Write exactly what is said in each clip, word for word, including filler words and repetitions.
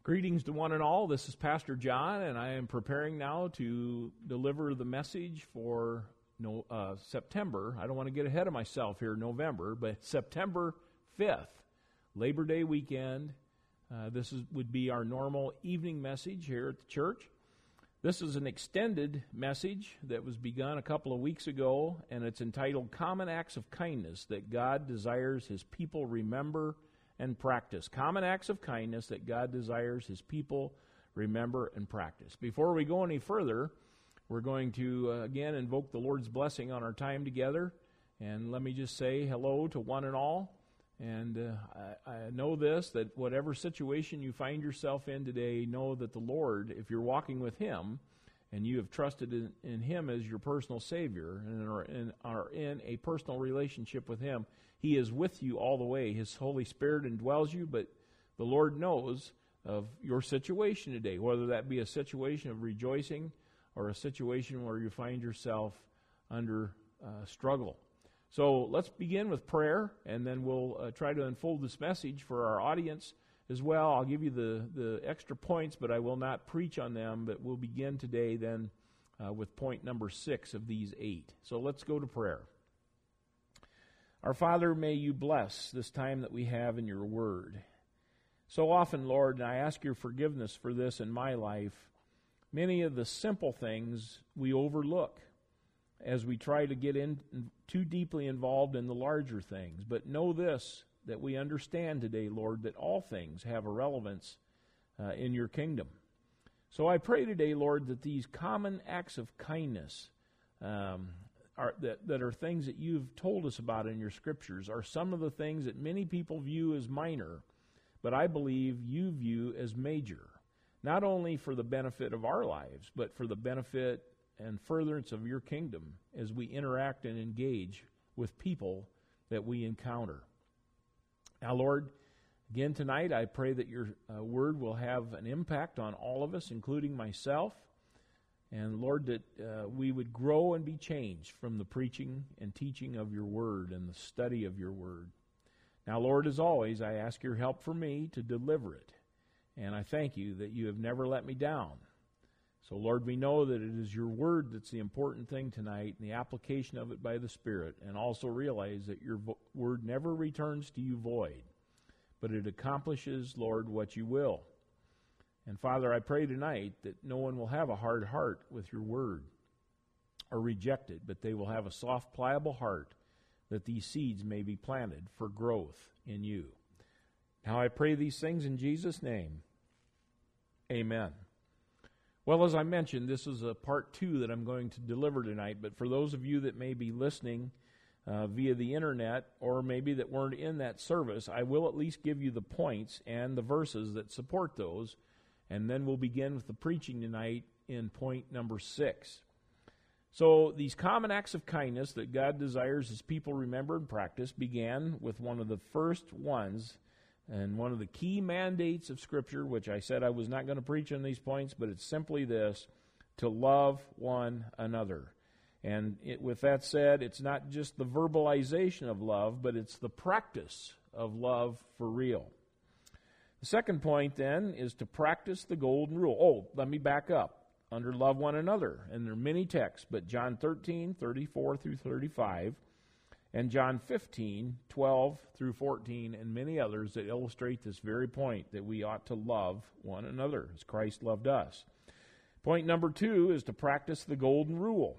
Greetings to one and all. This is Pastor John, and I am preparing now to deliver the message for no, uh, September. I don't want to get ahead of myself here, November, but September fifth, Labor Day weekend. Uh, this is, would be our normal evening message here at the church. This is an extended message that was begun a couple of weeks ago, and it's entitled Common Acts of Kindness that God Desires His People Remember and Practice. Common acts of kindness that God desires His people remember and practice. Before we go any further, we're going to uh, again invoke the Lord's blessing on our time together. And let me just say hello to one and all. And uh, I, I know this, that whatever situation you find yourself in today, know that the Lord, if you're walking with Him, and you have trusted in, in Him as your personal Savior and are in, are in a personal relationship with Him, He is with you all the way. His Holy Spirit indwells you, but the Lord knows of your situation today, whether that be a situation of rejoicing or a situation where you find yourself under uh, struggle. So let's begin with prayer, and then we'll uh, try to unfold this message for our audience as well. I'll give you the, the extra points, but I will not preach on them, but we'll begin today then uh, with point number six of these eight. So let's go to prayer. Our Father, may you bless this time that we have in your word. So often, Lord, and I ask your forgiveness for this in my life, many of the simple things we overlook as we try to get in too deeply involved in the larger things. But know this, that we understand today, Lord, that all things have a relevance uh, in your kingdom. So I pray today, Lord, that these common acts of kindness um, are that, that are things that you've told us about in your scriptures are some of the things that many people view as minor, but I believe you view as major, not only for the benefit of our lives, but for the benefit and furtherance of your kingdom as we interact and engage with people that we encounter. Now, Lord, again tonight, I pray that your uh, word will have an impact on all of us, including myself. And, Lord, that uh, we would grow and be changed from the preaching and teaching of your word and the study of your word. Now, Lord, as always, I ask your help for me to deliver it. And I thank you that you have never let me down. So, Lord, we know that it is your word that's the important thing tonight and the application of it by the Spirit. And also realize that your vo- word never returns to you void, but it accomplishes, Lord, what you will. And, Father, I pray tonight that no one will have a hard heart with your word or reject it, but they will have a soft, pliable heart that these seeds may be planted for growth in you. Now I pray these things in Jesus' name. Amen. Well, as I mentioned, this is a part two that I'm going to deliver tonight, but for those of you that may be listening uh, via the internet or maybe that weren't in that service, I will at least give you the points and the verses that support those, and then we'll begin with the preaching tonight in point number six. So these common acts of kindness that God desires His people remember and practice began with one of the first ones and one of the key mandates of Scripture, which I said I was not going to preach on these points, but it's simply this, to love one another. And it, with that said, it's not just the verbalization of love, but it's the practice of love for real. The second point, then, is to practice the golden rule. Oh, let me back up. Under love one another, and there are many texts, but John thirteen, thirty-four through thirty-five, and John fifteen, twelve through fourteen, and many others that illustrate this very point, that we ought to love one another as Christ loved us. Point number two is to practice the golden rule.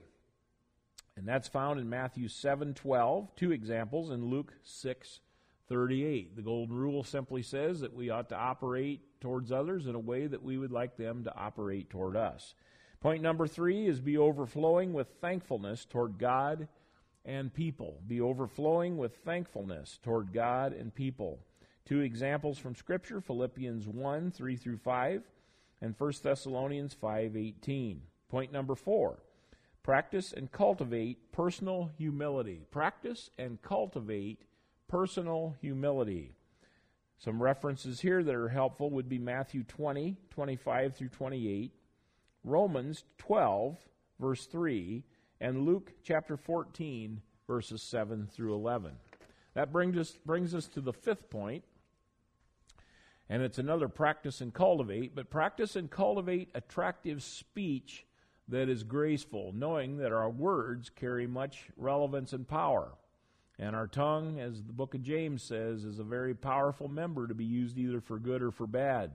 And that's found in Matthew seven twelve, two examples, and Luke six thirty-eight. The golden rule simply says that we ought to operate towards others in a way that we would like them to operate toward us. Point number three is be overflowing with thankfulness toward God and people. Be overflowing with thankfulness toward God and people. Two examples from Scripture, Philippians one, three through five, and First Thessalonians five eighteen. Point number four, practice and cultivate personal humility. Practice and cultivate personal humility. Some references here that are helpful would be Matthew twenty, twenty-five through twenty-eight, Romans twelve, verse three, and Luke chapter fourteen, verses seven through eleven. That brings us, brings us to the fifth point, And it's another practice and cultivate, but practice and cultivate attractive speech that is graceful, knowing that our words carry much relevance and power. And our tongue, as the book of James says, is a very powerful member to be used either for good or for bad.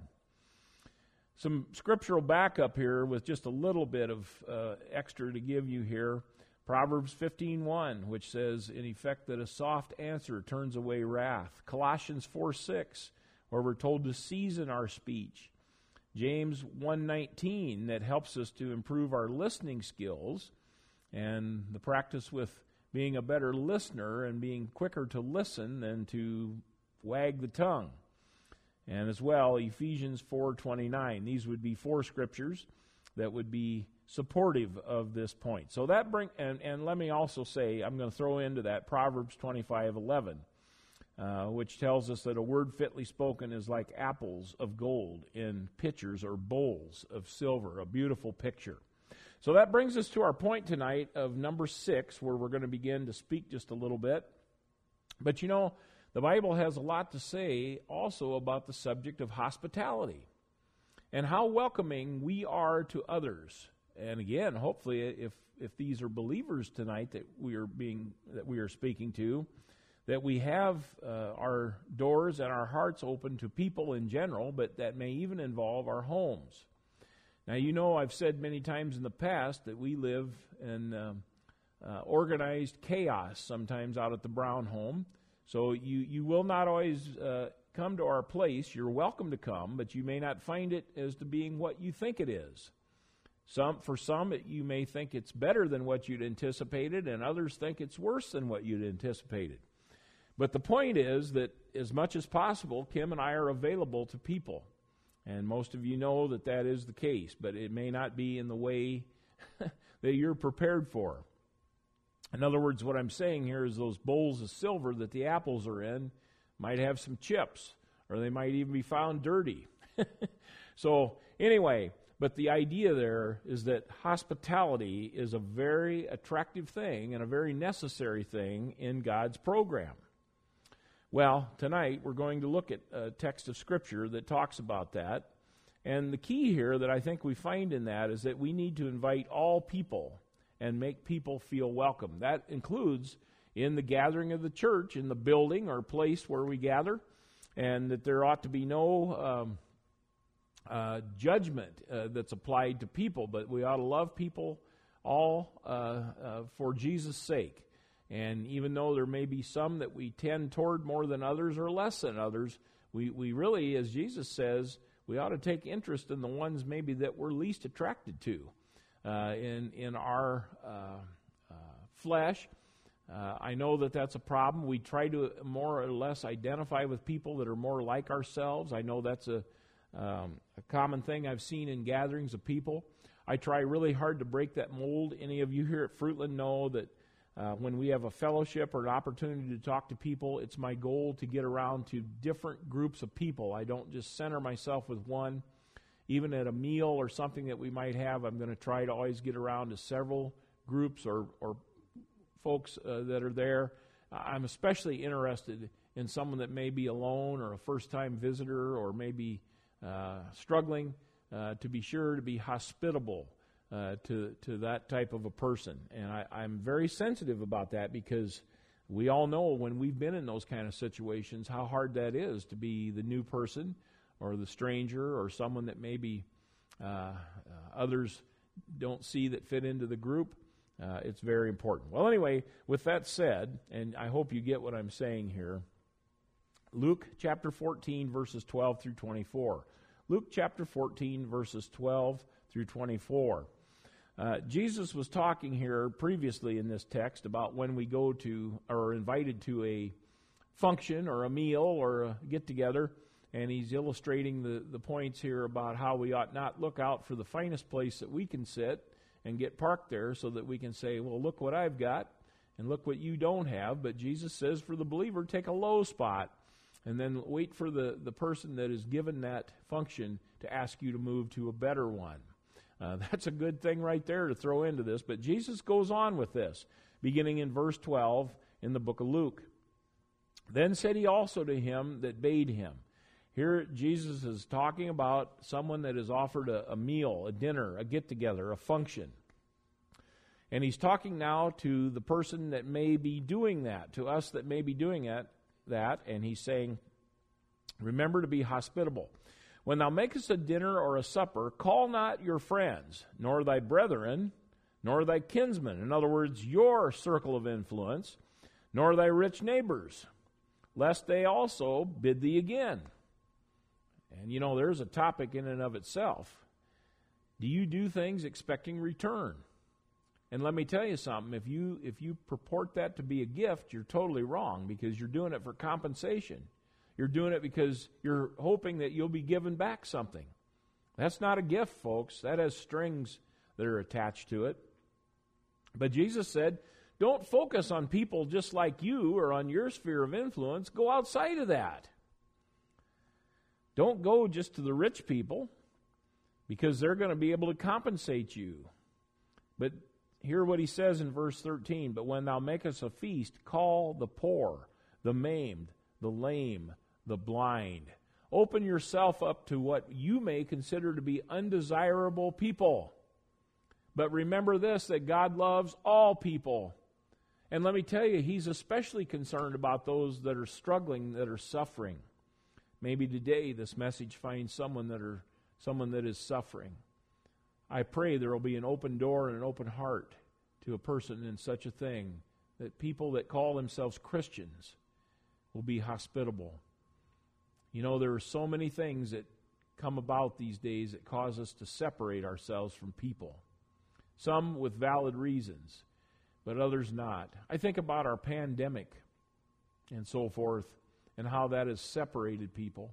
Some scriptural backup here with just a little bit of uh, extra to give you here. Proverbs fifteen one, which says, in effect, that a soft answer turns away wrath. Colossians four six, where we're told to season our speech. James one nineteen, that helps us to improve our listening skills and the practice with being a better listener and being quicker to listen than to wag the tongue. And as well, Ephesians four twenty-nine. These would be four scriptures that would be supportive of this point. So that bring and, and let me also say, I'm going to throw into that Proverbs twenty-five eleven, uh, which tells us that a word fitly spoken is like apples of gold in pitchers or bowls of silver, a beautiful picture. So that brings us to our point tonight of number six, where we're going to begin to speak just a little bit. But you know, the Bible has a lot to say also about the subject of hospitality and how welcoming we are to others. And again, hopefully, if if these are believers tonight that we are being that we are speaking to, that we have uh, our doors and our hearts open to people in general, but that may even involve our homes. Now, you know, I've said many times in the past that we live in um, uh, organized chaos sometimes out at the Brown home. So you, you will not always uh, come to our place. You're welcome to come, but you may not find it as to being what you think it is. Some, for some, it, you may think it's better than what you'd anticipated, and others think it's worse than what you'd anticipated. But the point is that as much as possible, Kim and I are available to people. And most of you know that that is the case, but it may not be in the way that you're prepared for. In other words, what I'm saying here is those bowls of silver that the apples are in might have some chips, or they might even be found dirty. So anyway, but the idea there is that hospitality is a very attractive thing and a very necessary thing in God's program. Well, tonight we're going to look at a text of Scripture that talks about that. And the key here that I think we find in that is that we need to invite all people and make people feel welcome. That includes in the gathering of the church, in the building or place where we gather, and that there ought to be no um, uh, judgment uh, that's applied to people, but we ought to love people all uh, uh, for Jesus' sake. And even though there may be some that we tend toward more than others or less than others, we, we really, as Jesus says, we ought to take interest in the ones maybe that we're least attracted to uh, in, in our uh, uh, flesh. Uh, I know that that's a problem. We try to more or less identify with people that are more like ourselves. I know that's a, um, a common thing I've seen in gatherings of people. I try really hard to break that mold. Any of you here at Fruitland know that Uh, when we have a fellowship or an opportunity to talk to people, it's my goal to get around to different groups of people. I don't just center myself with one. Even at a meal or something that we might have, I'm going to try to always get around to several groups or, or folks uh, that are there. I'm especially interested in someone that may be alone or a first-time visitor or maybe uh, struggling, uh, to be sure to be hospitable Uh, to to that type of a person. And I, I'm very sensitive about that because we all know when we've been in those kind of situations how hard that is to be the new person or the stranger or someone that maybe uh, uh, others don't see that fit into the group. Uh, it's very important. Well, anyway, with that said, and I hope you get what I'm saying here, Luke chapter fourteen, verses twelve through twenty-four. Luke chapter fourteen, verses twelve through twenty-four. Uh, Jesus was talking here previously in this text about when we go to or are invited to a function or a meal or a get-together, and he's illustrating the, the points here about how we ought not look out for the finest place that we can sit and get parked there so that we can say, well, look what I've got and look what you don't have. But Jesus says for the believer, take a low spot and then wait for the, the person that is given that function to ask you to move to a better one. Uh, that's a good thing right there to throw into this. But Jesus goes on with this, beginning in verse twelve in the book of Luke. Then said he also to him that bade him, Here Jesus is talking about someone that is offered a, a meal, a dinner, a get-together, a function. And he's talking now to the person that may be doing that, to us that may be doing it, that, and he's saying, remember to be hospitable. When thou makest a dinner or a supper, call not your friends, nor thy brethren, nor thy kinsmen, in other words, your circle of influence, nor thy rich neighbors, lest they also bid thee again. And you know, there's a topic in and of itself. Do you do things expecting return? And let me tell you something, if you if you purport that to be a gift, you're totally wrong, because you're doing it for compensation. You're doing it because you're hoping that you'll be given back something. That's not a gift, folks. That has strings that are attached to it. But Jesus said, don't focus on people just like you or on your sphere of influence. Go outside of that. Don't go just to the rich people, because they're going to be able to compensate you. But hear what he says in verse thirteen. But when thou makest a feast, call the poor, the maimed, the lame, the blind. Open yourself up to what you may consider to be undesirable people. But remember this, that God loves all people. And let me tell you, he's especially concerned about those that are struggling, that are suffering. Maybe today this message finds someone that are someone that is suffering. I pray there will be an open door and an open heart to a person in such a thing, that people that call themselves Christians will be hospitable. You know, there are so many things that come about these days that cause us to separate ourselves from people. Some with valid reasons, but others not. I think about our pandemic and so forth, and how that has separated people.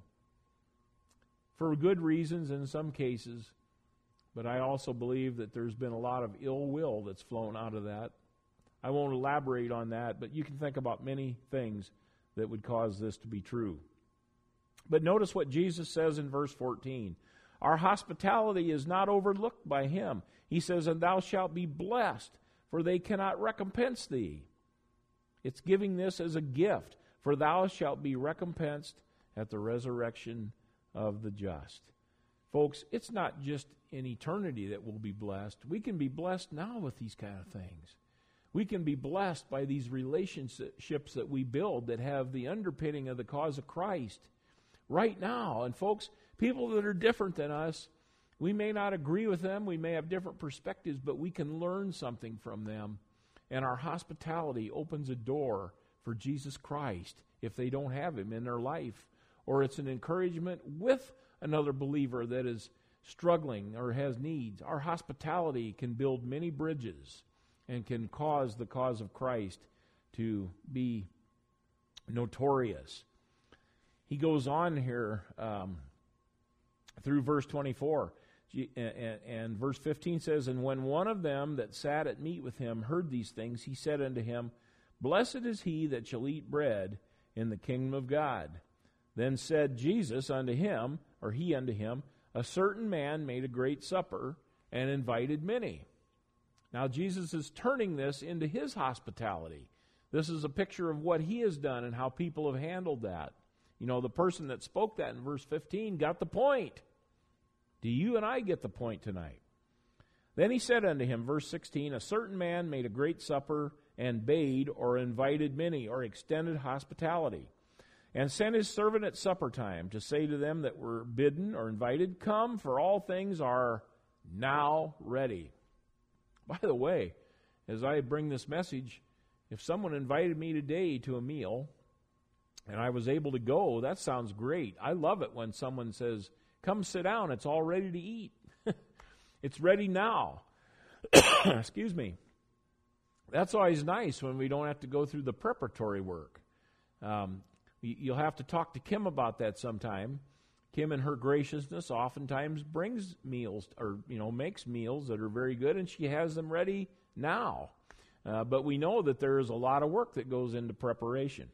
For good reasons in some cases, but I also believe that there's been a lot of ill will that's flown out of that. I won't elaborate on that, but you can think about many things that would cause this to be true. But notice what Jesus says in verse fourteen. Our hospitality is not overlooked by him. He says, and thou shalt be blessed, for they cannot recompense thee. It's giving this as a gift. For thou shalt be recompensed at the resurrection of the just. Folks, it's not just in eternity that we'll be blessed. We can be blessed now with these kind of things. We can be blessed by these relationships that we build that have the underpinning of the cause of Christ right now. And folks, people that are different than us, we may not agree with them, we may have different perspectives, but we can learn something from them. And our hospitality opens a door for Jesus Christ if they don't have him in their life. Or it's an encouragement with another believer that is struggling or has needs. Our hospitality can build many bridges and can cause the cause of Christ to be notorious. He goes on here um, through verse twenty-four. And, and verse fifteen says, and when one of them that sat at meat with him heard these things, he said unto him, blessed is he that shall eat bread in the kingdom of God. Then said Jesus unto him, or he unto him, a certain man made a great supper and invited many. Now Jesus is turning this into his hospitality. This is a picture of what he has done and how people have handled that. You know, the person that spoke that in verse fifteen got the point. Do you and I get the point tonight? Then he said unto him, verse sixteen, a certain man made a great supper and bade or invited many, or extended hospitality, and sent his servant at supper time to say to them that were bidden or invited, come, for all things are now ready. By the way, as I bring this message, if someone invited me today to a meal and I was able to go, that sounds great. I love it when someone says, come sit down, it's all ready to eat. It's ready now. Excuse me. That's always nice when we don't have to go through the preparatory work. Um, you'll have to talk to Kim about that sometime. Kim, in her graciousness, oftentimes brings meals, or you know, makes meals that are very good, and she has them ready now. Uh, but we know that there is a lot of work that goes into preparation.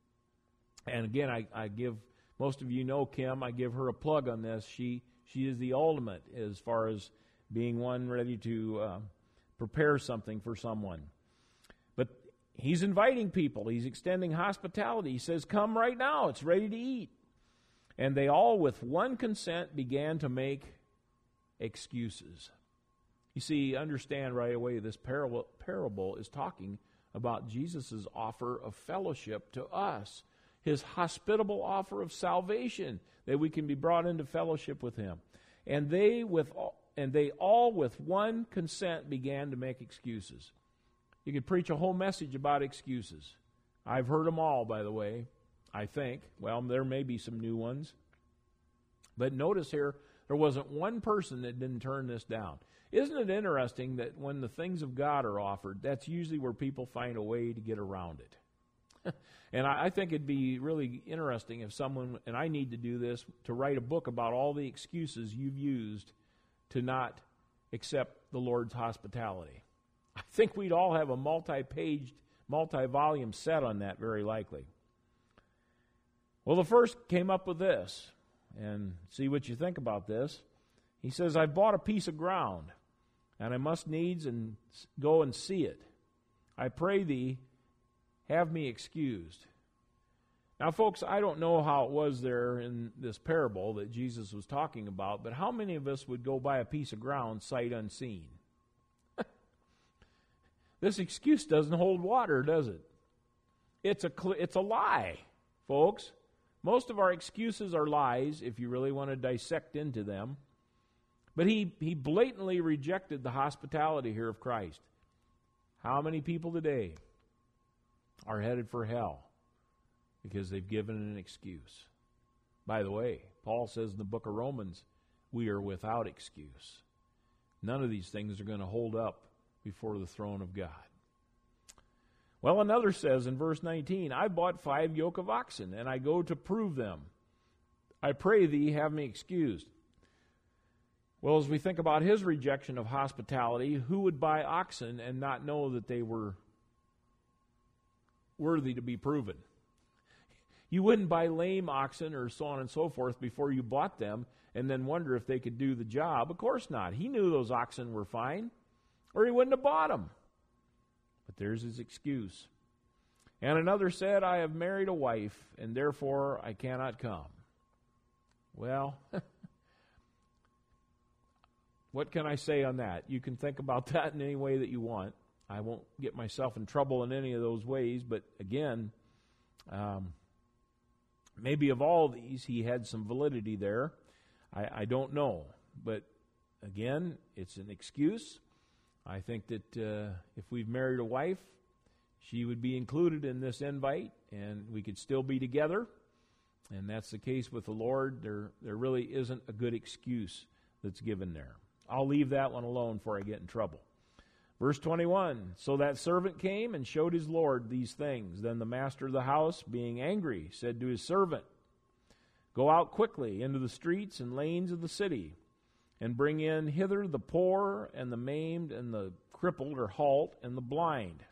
And again, I, I give most of you know Kim. I give her a plug on this. She she is the ultimate as far as being one ready to uh, prepare something for someone. But he's inviting people. He's extending hospitality. He says, come right now. It's ready to eat. And they all with one consent began to make excuses. You see, understand right away, this parable, parable is talking about Jesus' offer of fellowship to us, his hospitable offer of salvation, that we can be brought into fellowship with him. And they with all, and they all with one consent began to make excuses. You could preach a whole message about excuses. I've heard them all, by the way, I think. Well, there may be some new ones. But notice here, there wasn't one person that didn't turn this down. Isn't it interesting that when the things of God are offered, that's usually where people find a way to get around it? And I, I think it'd be really interesting if someone, and I need to do this, to write a book about all the excuses you've used to not accept the Lord's hospitality. I think we'd all have a multi-paged, multi-volume set on that, very likely. Well, the first came up with this, and see what you think about this. He says, I bought a piece of ground, and I must needs and go and see it. I pray thee, have me excused. Now, folks, I don't know how it was there in this parable that Jesus was talking about, but how many of us would go buy a piece of ground sight unseen? This excuse doesn't hold water, does it? It's a, it's a lie, folks. Most of our excuses are lies, if you really want to dissect into them. But he, he blatantly rejected the hospitality here of Christ. How many people today are headed for hell because they've given an excuse? By the way, Paul says in the book of Romans, we are without excuse. None of these things are going to hold up before the throne of God. Well, another says in verse nineteen, I bought five yoke of oxen, and I go to prove them. I pray thee, have me excused. Well, as we think about his rejection of hospitality, who would buy oxen and not know that they were worthy to be proven? You wouldn't buy lame oxen or so on and so forth before you bought them and then wonder if they could do the job. Of course not. He knew those oxen were fine, or he wouldn't have bought them. But there's his excuse. And another said, I have married a wife, and therefore I cannot come. Well, what can I say on that? You can think about that in any way that you want. I won't get myself in trouble in any of those ways, but again, um, maybe of all these, he had some validity there. I, I don't know. But again, it's an excuse. I think that uh, if we've married a wife, she would be included in this invite, and we could still be together. And that's the case with the Lord. There, there really isn't a good excuse that's given there. I'll leave that one alone before I get in trouble. Verse twenty-one, so that servant came and showed his Lord these things. Then the master of the house, being angry, said to his servant, go out quickly into the streets and lanes of the city, and bring in hither the poor and the maimed and the crippled or halt and the blind.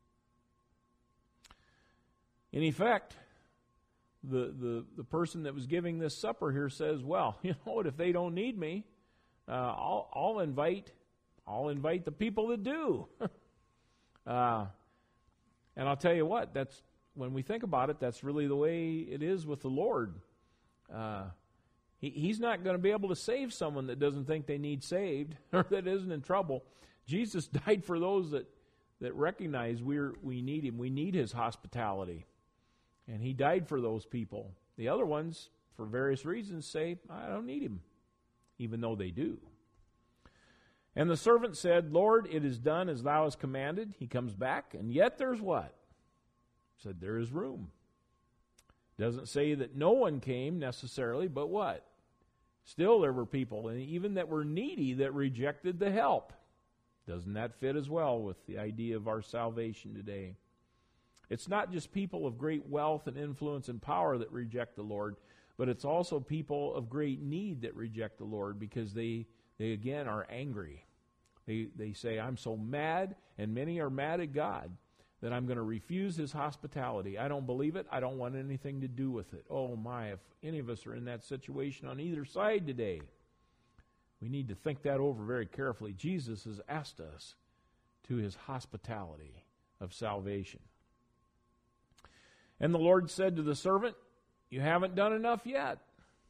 In effect, the, the, the person that was giving this supper here says, well, you know what, if they don't need me, uh, I'll, I'll invite I'll invite the people that do. uh, and I'll tell you what, that's when we think about it, that's really the way it is with the Lord. Uh He, he's not going to be able to save someone that doesn't think they need saved or that isn't in trouble. Jesus died for those that, that recognize we're, we need him. We need his hospitality. And he died for those people. The other ones, for various reasons, say, I don't need him, even though they do. And the servant said, Lord, it is done as thou hast commanded. He comes back, and yet there's what? Said, there is room. Doesn't say that no one came necessarily, but what? Still there were people, and even that were needy, that rejected the help. Doesn't that fit as well with the idea of our salvation today? It's not just people of great wealth and influence and power that reject the Lord, but it's also people of great need that reject the Lord because they, they again, are angry. They, they say, I'm so mad, and many are mad at God, that I'm going to refuse his hospitality. I don't believe it. I don't want anything to do with it. Oh my, if any of us are in that situation on either side today, we need to think that over very carefully. Jesus has asked us to his hospitality of salvation. And the Lord said to the servant, you haven't done enough yet.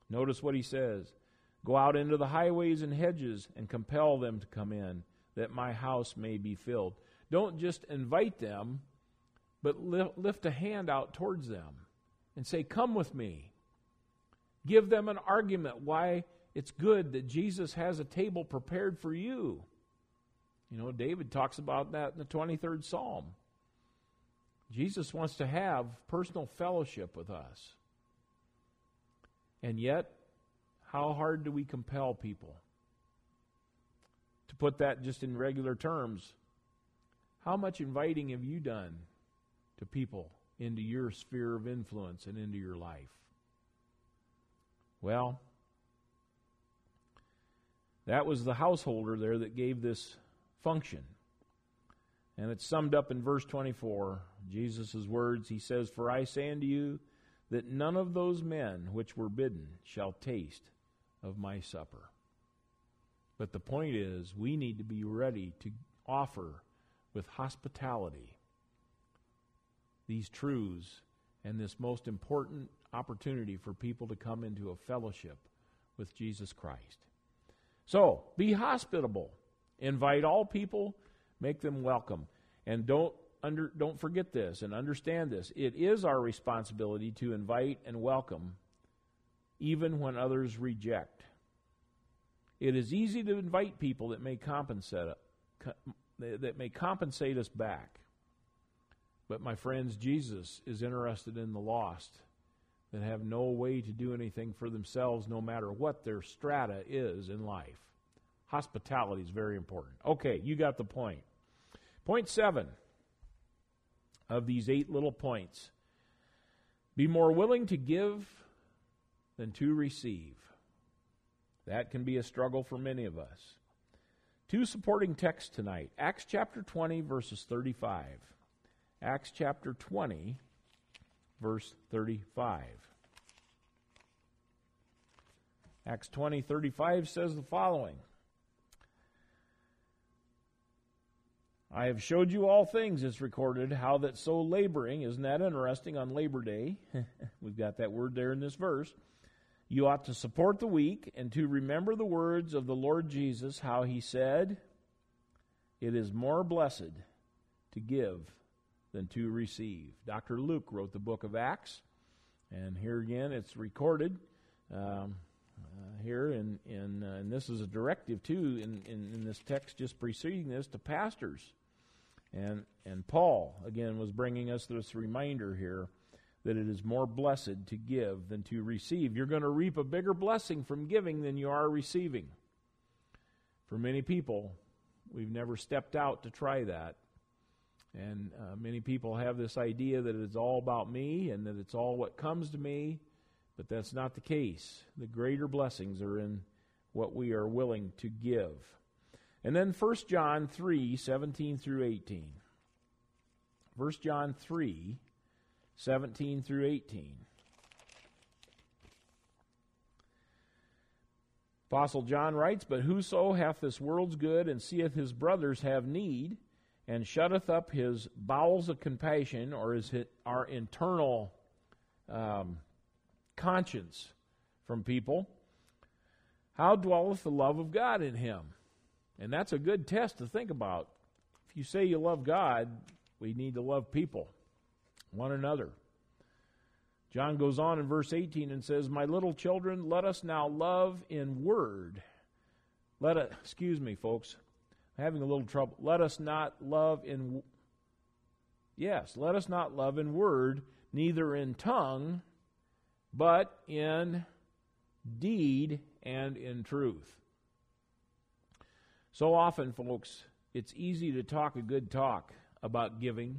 Notice what he says. Go out into the highways and hedges and compel them to come in, that my house may be filled. Don't just invite them, but lift a hand out towards them and say, come with me. Give them an argument why it's good that Jesus has a table prepared for you. You know, David talks about that in the twenty-third Psalm. Jesus wants to have personal fellowship with us. And yet, how hard do we compel people? To put that just in regular terms, how much inviting have you done to people into your sphere of influence and into your life? Well, that was the householder there that gave this function. And it's summed up in verse twenty-four, Jesus' words. He says, For I say unto you, that none of those men which were bidden shall taste of my supper. But the point is, we need to be ready to offer with hospitality these truths and this most important opportunity for people to come into a fellowship with Jesus Christ. So, be hospitable. Invite all people, make them welcome. And don't under, don't forget this and understand this. It is our responsibility to invite and welcome even when others reject. It is easy to invite people that may compensate that may compensate us back. But my friends, Jesus is interested in the lost that have no way to do anything for themselves, no matter what their strata is in life. Hospitality is very important. Okay, you got the point. Point seven of these eight little points. Be more willing to give than to receive. That can be a struggle for many of us. Two supporting texts tonight. Acts chapter twenty, verses thirty-five. Acts chapter twenty, verse thirty-five. Acts twenty, thirty-five says the following. I have showed you all things, it's recorded, how that so laboring, isn't that interesting, on Labor Day, we've got that word there in this verse, you ought to support the weak and to remember the words of the Lord Jesus, how he said, it is more blessed to give than to receive. Doctor Luke wrote the book of Acts, and here again it's recorded um, uh, here, in, in, uh, and this is a directive too in, in, in this text just preceding this to pastors. And and Paul, again, was bringing us this reminder here that it is more blessed to give than to receive. You're going to reap a bigger blessing from giving than you are receiving. For many people, we've never stepped out to try that. And uh, many people have this idea that it's all about me and that it's all what comes to me, but that's not the case. The greater blessings are in what we are willing to give. And then First John three, seventeen through eighteen. First John three, seventeen through eighteen. Apostle John writes, But whoso hath this world's good, and seeth his brothers have need, and shutteth up his bowels of compassion, or his our internal um, conscience from people, how dwelleth the love of God in him? And that's a good test to think about. If you say you love God, we need to love people, one another. John goes on in verse eighteen and says, My little children, let us now love in word. Let it, excuse me, folks, I'm having a little trouble. Let us not love in, yes, let us not love in word, neither in tongue, but in deed and in truth. So often, folks, it's easy to talk a good talk about giving.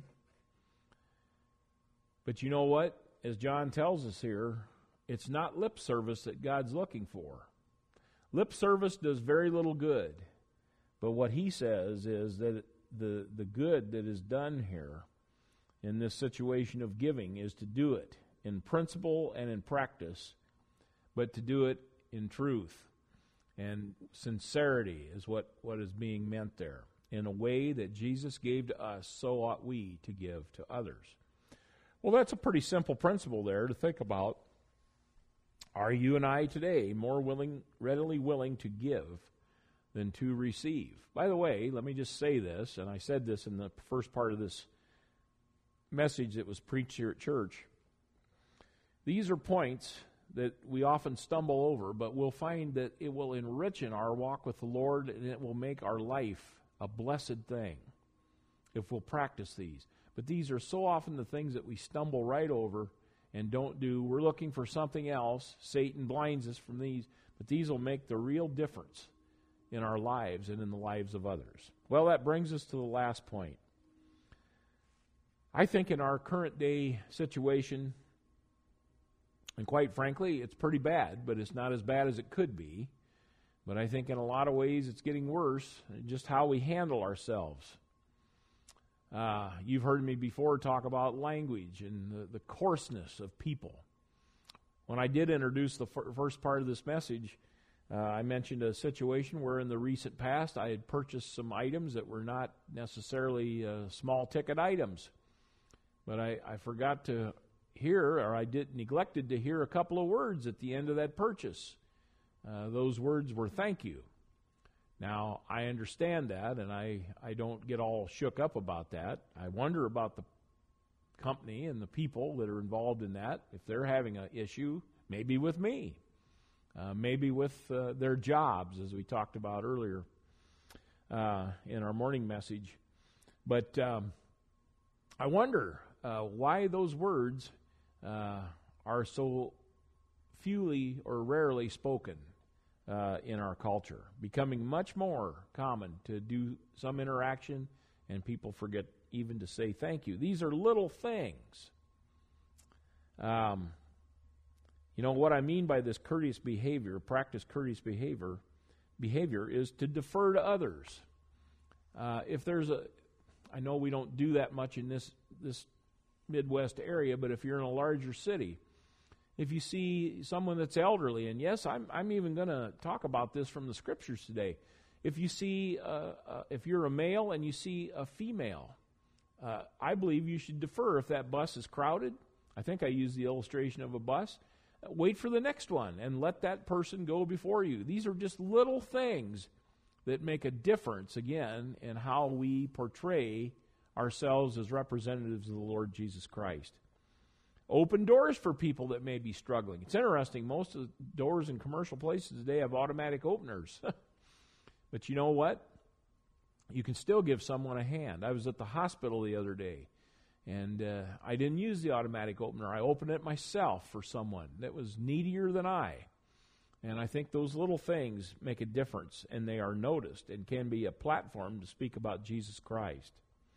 But you know what? As John tells us here, it's not lip service that God's looking for. Lip service does very little good. But what he says is that the, the good that is done here in this situation of giving is to do it in principle and in practice, but to do it in truth. And sincerity is what, what is being meant there. In a way that Jesus gave to us, so ought we to give to others. Well, that's a pretty simple principle there to think about. Are you and I today more willing, readily willing to give than to receive? By the way, let me just say this, and I said this in the first part of this message that was preached here at church. These are points that we often stumble over, but we'll find that it will enrich in our walk with the Lord, and it will make our life a blessed thing if we'll practice these. But these are so often the things that we stumble right over and don't do. We're looking for something else. Satan blinds us from these, but these will make the real difference in our lives and in the lives of others. Well, that brings us to the last point. I think in our current day situation, and quite frankly, it's pretty bad, but it's not as bad as it could be. But I think in a lot of ways it's getting worse, just how we handle ourselves. Uh, you've heard me before talk about language and the, the coarseness of people. When I did introduce the f- first part of this message, uh, I mentioned a situation where in the recent past I had purchased some items that were not necessarily uh, small ticket items. But I, I forgot to hear, or I did neglected to hear a couple of words at the end of that purchase. Uh, those words were thank you. Now, I understand that, and I, I don't get all shook up about that. I wonder about the company and the people that are involved in that, if they're having an issue, maybe with me, uh, maybe with uh, their jobs, as we talked about earlier uh, in our morning message. But um, I wonder uh, why those words uh, are so fewly or rarely spoken Uh, in our culture, becoming much more common to do some interaction and people forget even to say thank you. These are little things. Um, you know, what I mean by this courteous behavior, practice courteous behavior, behavior is to defer to others. Uh, if there's a, I know we don't do that much in this, this Midwest area, but if you're in a larger city, if you see someone that's elderly, and yes, I'm, I'm even going to talk about this from the Scriptures today. If you see, uh, uh, if you're a male and you see a female, uh, I believe you should defer if that bus is crowded. I think I used the illustration of a bus. Uh, wait for the next one and let that person go before you. These are just little things that make a difference, again, in how we portray ourselves as representatives of the Lord Jesus Christ. Open doors for people that may be struggling. It's interesting, most of the doors in commercial places today have automatic openers. But you know what? You can still give someone a hand. I was at the hospital the other day, and uh, I didn't use the automatic opener. I opened it myself for someone that was needier than I. And I think those little things make a difference, and they are noticed and can be a platform to speak about Jesus Christ.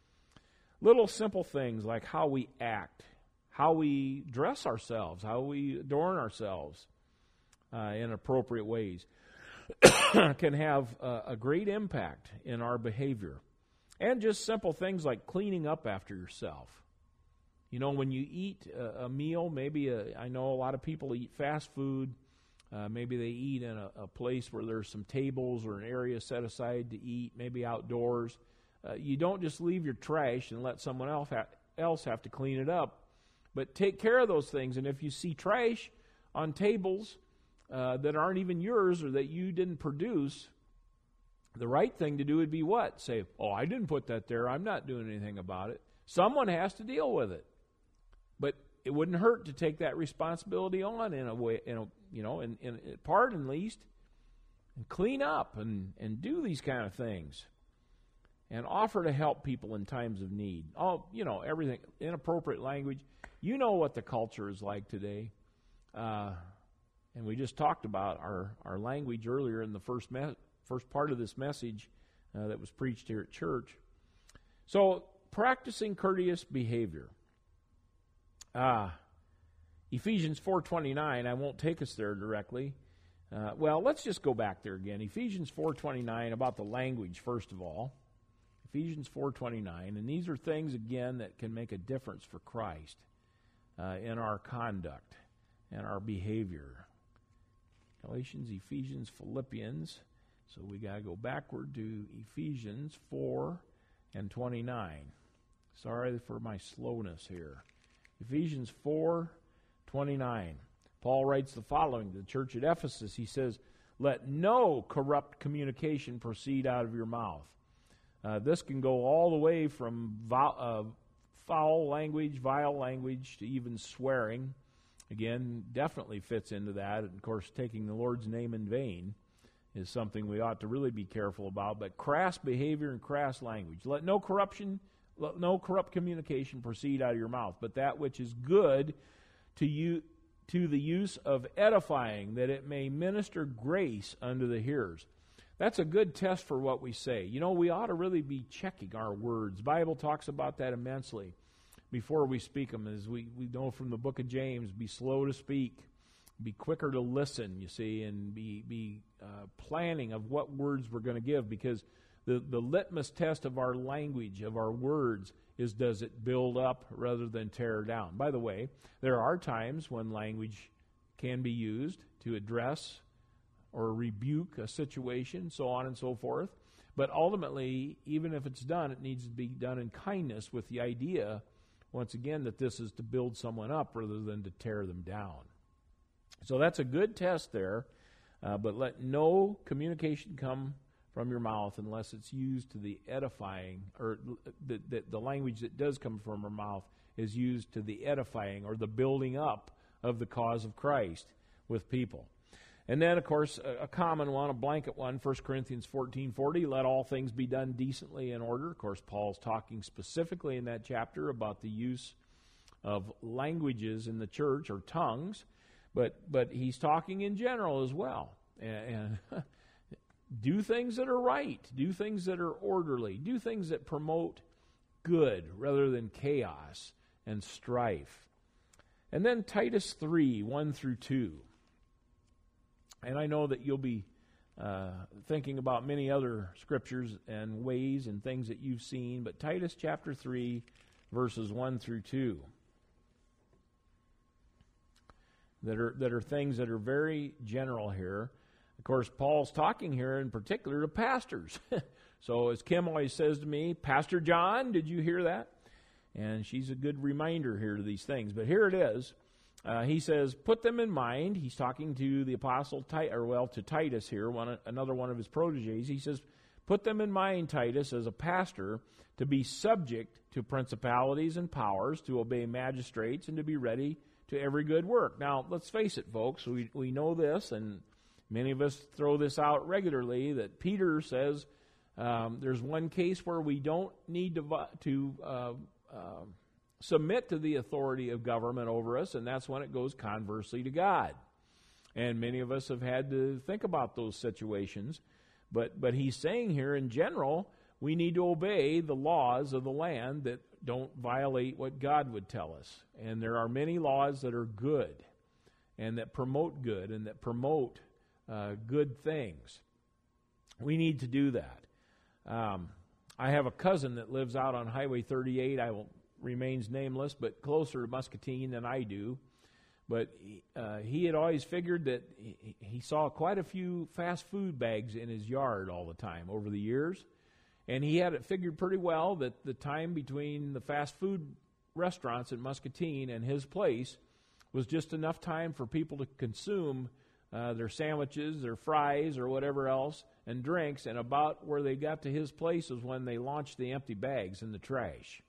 Little simple things like how we act, how we dress ourselves, how we adorn ourselves uh, in appropriate ways can have a, a great impact in our behavior. And just simple things like cleaning up after yourself. You know, when you eat a, a meal, maybe a, I know a lot of people eat fast food. Uh, maybe they eat in a, a place where there's some tables or an area set aside to eat, maybe outdoors. Uh, you don't just leave your trash and let someone else, ha- else have to clean it up. But take care of those things. And if you see trash on tables uh, that aren't even yours or that you didn't produce, the right thing to do would be what? Say, oh, I didn't put that there. I'm not doing anything about it. Someone has to deal with it. But it wouldn't hurt to take that responsibility on in a way, in a, you know, in, in, in part at least, and clean up and, and do these kind of things. And offer to help people in times of need. Oh, you know, everything, inappropriate language. You know what the culture is like today. Uh, and we just talked about our, our language earlier in the first me- first part of this message uh, that was preached here at church. So, practicing courteous behavior. Uh, Ephesians four twenty-nine, I won't take us there directly. Uh, well, let's just go back there again. Ephesians four twenty-nine, about the language, first of all. Ephesians four twenty-nine, and these are things, again, that can make a difference for Christ uh, in our conduct and our behavior. Galatians, Ephesians, Philippians. So we got to go backward to Ephesians four and twenty-nine. Sorry for my slowness here. Ephesians four twenty-nine. Paul writes the following to the church at Ephesus. He says, "Let no corrupt communication proceed out of your mouth." Uh, this can go all the way from vo- uh, foul language, vile language, to even swearing. Again, definitely fits into that. And of course, taking the Lord's name in vain is something we ought to really be careful about. But crass behavior and crass language. Let no corruption, let no corrupt communication proceed out of your mouth, but that which is good to you, to the use of edifying, that it may minister grace unto the hearers. That's a good test for what we say. You know, we ought to really be checking our words. The Bible talks about that immensely before we speak them. As we, we know from the book of James, be slow to speak, be quicker to listen, you see, and be, be uh, planning of what words we're going to give, because the, the litmus test of our language, of our words, is does it build up rather than tear down. By the way, there are times when language can be used to address or rebuke a situation, so on and so forth. But ultimately, even if it's done, it needs to be done in kindness with the idea, once again, that this is to build someone up rather than to tear them down. So that's a good test there, uh, but let no communication come from your mouth unless it's used to the edifying, or the, the, the language that does come from our mouth is used to the edifying or the building up of the cause of Christ with people. And then, of course, a, a common one, a blanket one, First Corinthians fourteen forty, let all things be done decently in order. Of course, Paul's talking specifically in that chapter about the use of languages in the church, or tongues, but but he's talking in general as well. And, and do things that are right, do things that are orderly, do things that promote good rather than chaos and strife. And then Titus three, one through two. And I know that you'll be uh, thinking about many other scriptures and ways and things that you've seen, but Titus chapter three, verses one through two, that are that are things that are very general here. Of course, Paul's talking here in particular to pastors. So as Kim always says to me, Pastor John, did you hear that? And she's a good reminder here to these things. But here it is. Uh, he says, put them in mind. He's talking to the apostle, Tit- or well, to Titus here, one, another one of his proteges. He says, put them in mind, Titus, as a pastor, to be subject to principalities and powers, to obey magistrates, and to be ready to every good work. Now, let's face it, folks. We, we know this, and many of us throw this out regularly, that Peter says um, there's one case where we don't need to, to uh, uh, submit to the authority of government over us, and that's when it goes conversely to God. And many of us have had to think about those situations. But but he's saying here, in general, we need to obey the laws of the land that don't violate what God would tell us. And there are many laws that are good and that promote good and that promote uh, good things. We need to do that. Um, I have a cousin that lives out on Highway thirty-eight. I will remains nameless, but closer to Muscatine than I do. But uh, he had always figured that he, he saw quite a few fast food bags in his yard all the time over the years. And he had it figured pretty well that the time between the fast food restaurants in Muscatine and his place was just enough time for people to consume uh, their sandwiches, their fries, or whatever else, and drinks. And about where they got to his place was when they launched the empty bags in the trash.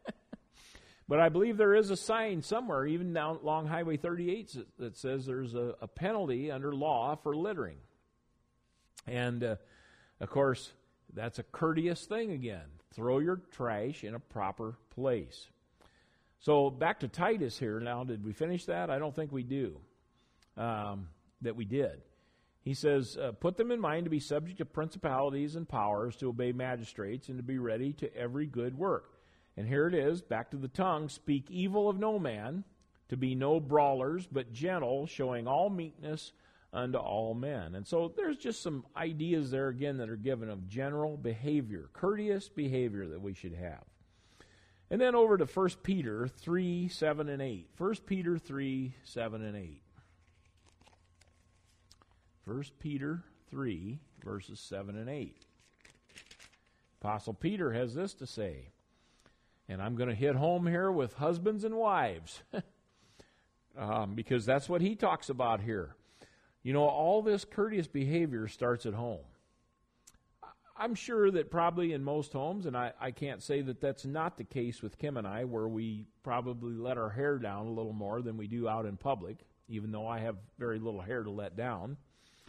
But I believe there is a sign somewhere, even down along Highway thirty-eight, that says there's a, a penalty under law for littering. And, uh, of course, that's a courteous thing again. Throw your trash in a proper place. So back to Titus here now. Did we finish that? I don't think we do. Um, that we did. He says, uh, put them in mind to be subject to principalities and powers, to obey magistrates, and to be ready to every good work. And here it is, back to the tongue. Speak evil of no man, to be no brawlers, but gentle, showing all meekness unto all men. And so there's just some ideas there again that are given of general behavior, courteous behavior that we should have. And then over to First Peter three, seven, and eight. First Peter three, seven, and eight. First Peter three, verses seven and eight. Apostle Peter has this to say. And I'm going to hit home here with husbands and wives. um, because that's what he talks about here. You know, all this courteous behavior starts at home. I'm sure that probably in most homes, and I, I can't say that that's not the case with Kim and I, where we probably let our hair down a little more than we do out in public, even though I have very little hair to let down.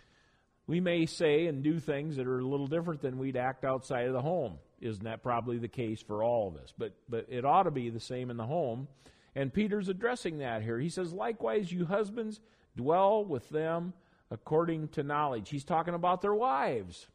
We may say and do things that are a little different than we'd act outside of the home. Isn't that probably the case for all of us? But but it ought to be the same in the home. And Peter's addressing that here. He says, likewise, you husbands, dwell with them according to knowledge. He's talking about their wives.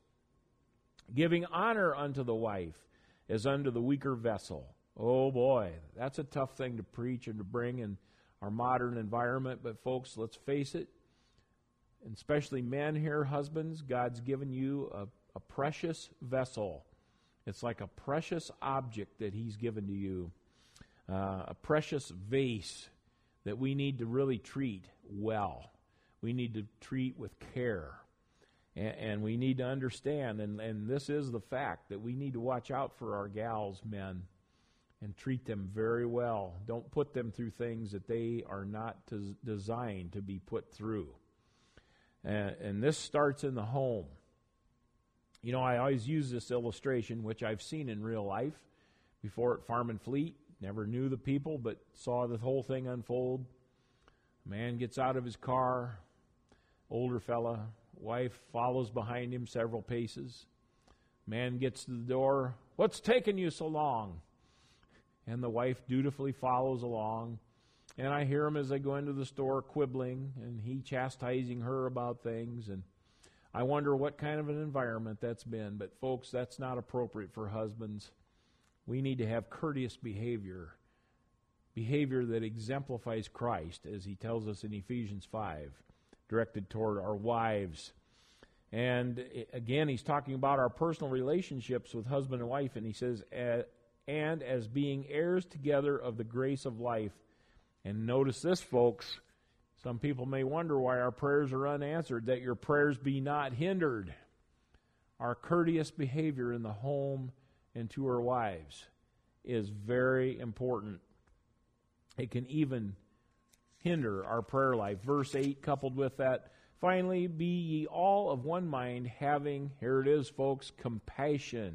Giving honor unto the wife as unto the weaker vessel. Oh boy, that's a tough thing to preach and to bring in our modern environment. But folks, let's face it, and especially men here, husbands, God's given you a, a precious vessel. It's like a precious object that He's given to you. Uh, a precious vase that we need to really treat well. We need to treat with care. And, and we need to understand, and, and this is the fact, that we need to watch out for our gals, men, and treat them very well. Don't put them through things that they are not to, designed to be put through. And, and this starts in the home. You know, I always use this illustration, which I've seen in real life before at Farm and Fleet. Never knew the people, but saw the whole thing unfold. Man gets out of his car, older fella. Wife follows behind him several paces. Man gets to the door. What's taking you so long? And the wife dutifully follows along. And I hear him as I go into the store quibbling, and he chastising her about things. And I wonder what kind of an environment that's been. But folks, that's not appropriate for husbands. We need to have courteous behavior. Behavior that exemplifies Christ, as he tells us in Ephesians five. Directed toward our wives. And again, he's talking about our personal relationships with husband and wife, and he says, and as being heirs together of the grace of life. And notice this, folks, some people may wonder why our prayers are unanswered, that your prayers be not hindered. Our courteous behavior in the home and to our wives is very important. It can even hinder our prayer life. Verse eight, coupled with that, finally, be ye all of one mind, having, here it is, folks, compassion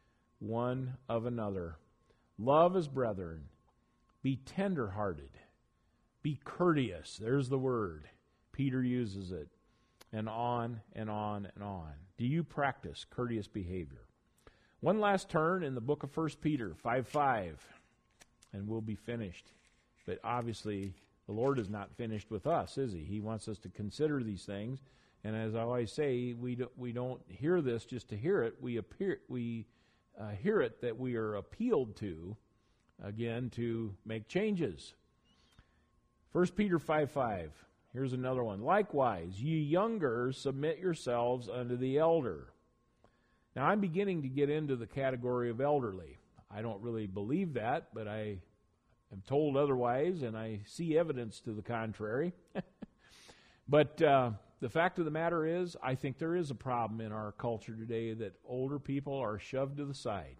one of another. Love as brethren. Be tender-hearted. Be courteous. There's the word. Peter uses it. And on and on and on. Do you practice courteous behavior? One last turn in the book of First Peter, five five, and we'll be finished. But obviously, the Lord is not finished with us, is He? He wants us to consider these things. And as I always say, we do, we don't hear this just to hear it. We appear we uh, hear it that we are appealed to, again, to make changes. First Peter five five. Here's another one. Likewise, ye younger, submit yourselves unto the elder. Now, I'm beginning to get into the category of elderly. I don't really believe that, but I am told otherwise, and I see evidence to the contrary. But uh, the fact of the matter is, I think there is a problem in our culture today that older people are shoved to the side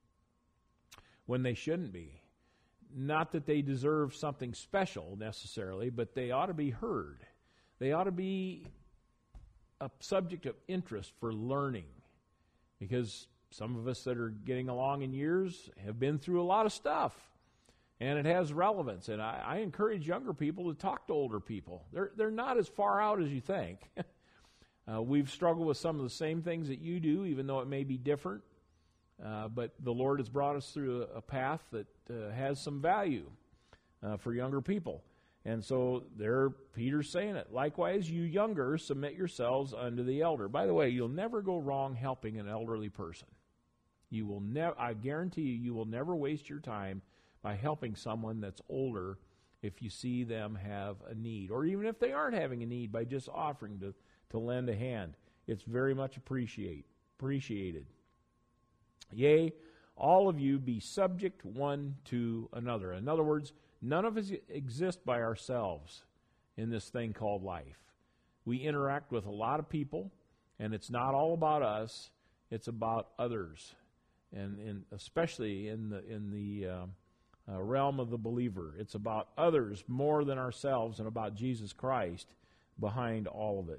when they shouldn't be. Not that they deserve something special necessarily, but they ought to be heard. They ought to be a subject of interest for learning, because some of us that are getting along in years have been through a lot of stuff. And it has relevance. And I, I encourage younger people to talk to older people. They're they're not as far out as you think. uh, we've struggled with some of the same things that you do, even though it may be different. Uh, but the Lord has brought us through a, a path that uh, has some value uh, for younger people. And so there, Peter's saying it. Likewise, you younger, submit yourselves unto the elder. By the way, you'll never go wrong helping an elderly person. You will never. I guarantee you, you will never waste your time by helping someone that's older if you see them have a need, or even if they aren't having a need, by just offering to, to lend a hand. It's very much appreciate, appreciated. Yea, all of you be subject one to another. In other words, none of us exist by ourselves in this thing called life. We interact with a lot of people, and it's not all about us, it's about others. And, and especially in the in the uh, uh, realm of the believer. It's about others more than ourselves and about Jesus Christ behind all of it.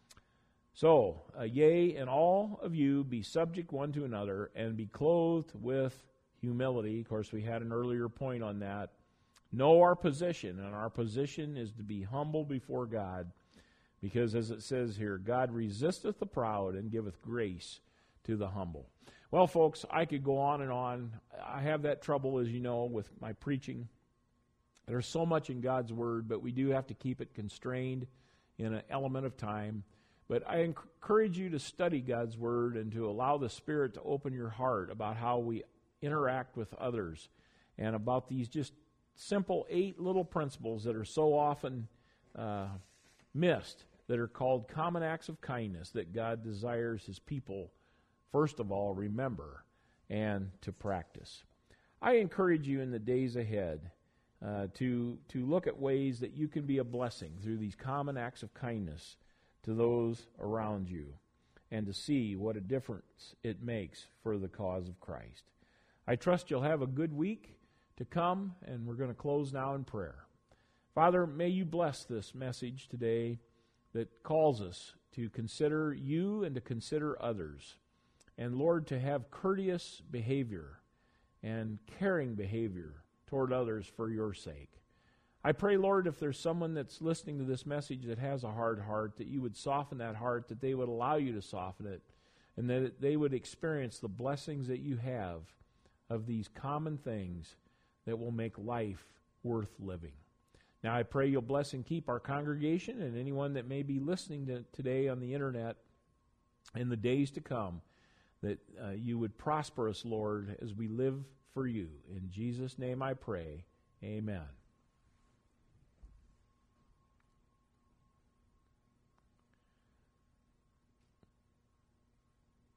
So, uh, yea, and all of you be subject one to another and be clothed with humility. Of course, we had an earlier point on that. Know our position, and our position is to be humble before God, because as it says here, God resisteth the proud and giveth grace to the humble. Well, folks, I could go on and on. I have that trouble, as you know, with my preaching. There's so much in God's Word, but we do have to keep it constrained in an element of time. But I encourage you to study God's Word and to allow the Spirit to open your heart about how we interact with others and about these just simple eight little principles that are so often uh, missed, that are called common acts of kindness that God desires His people, first of all, remember and to practice. I encourage you in the days ahead uh, to, to look at ways that you can be a blessing through these common acts of kindness to those around you, and to see what a difference it makes for the cause of Christ. I trust you'll have a good week to come, and we're going to close now in prayer. Father, may you bless this message today that calls us to consider you and to consider others. And Lord, to have courteous behavior and caring behavior toward others for your sake. I pray, Lord, if there's someone that's listening to this message that has a hard heart, that you would soften that heart, that they would allow you to soften it, and that they would experience the blessings that you have of these common things that will make life worth living. Now I pray you'll bless and keep our congregation and anyone that may be listening to today on the internet in the days to come, that uh, you would prosper us, Lord, as we live for you. In Jesus' name I pray, amen.